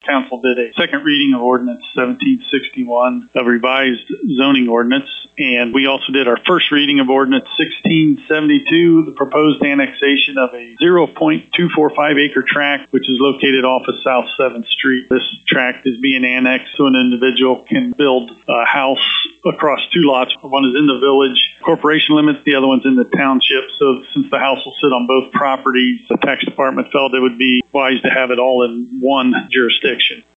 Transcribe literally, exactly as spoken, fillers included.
council did a second reading of ordinance seventeen sixty-one, a revised zoning ordinance. And we also did our first reading of ordinance sixteen seventy-two, the proposed annexation of a zero point two four five acre tract, which is located off of South seventh Street. This tract is being annexed so an individual can build a house across two lots. One is in the village corporation limits, the other one's in the township. So since the house will sit on both properties, the tax department felt it would be wise to have it all in one jurisdiction.